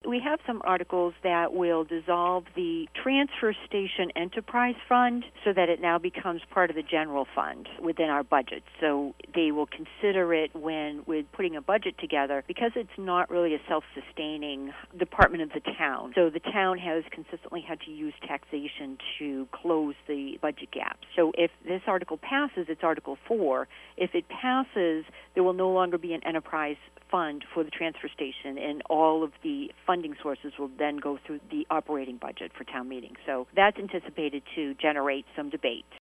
we have some articles that will dissolve the transfer station enterprise fund so that it now becomes part of the general fund within our budget. So they will consider it when we're putting a budget together because it's not really a self-sustaining department of the town. So the town has consistently had to use taxation to close the budget gaps. So if this article passes, it's Article 4. If it passes, there will no longer be an enterprise fund for the transfer station, and all of the funding sources will then go through the operating budget for town meeting. So that's anticipated to generate some debate.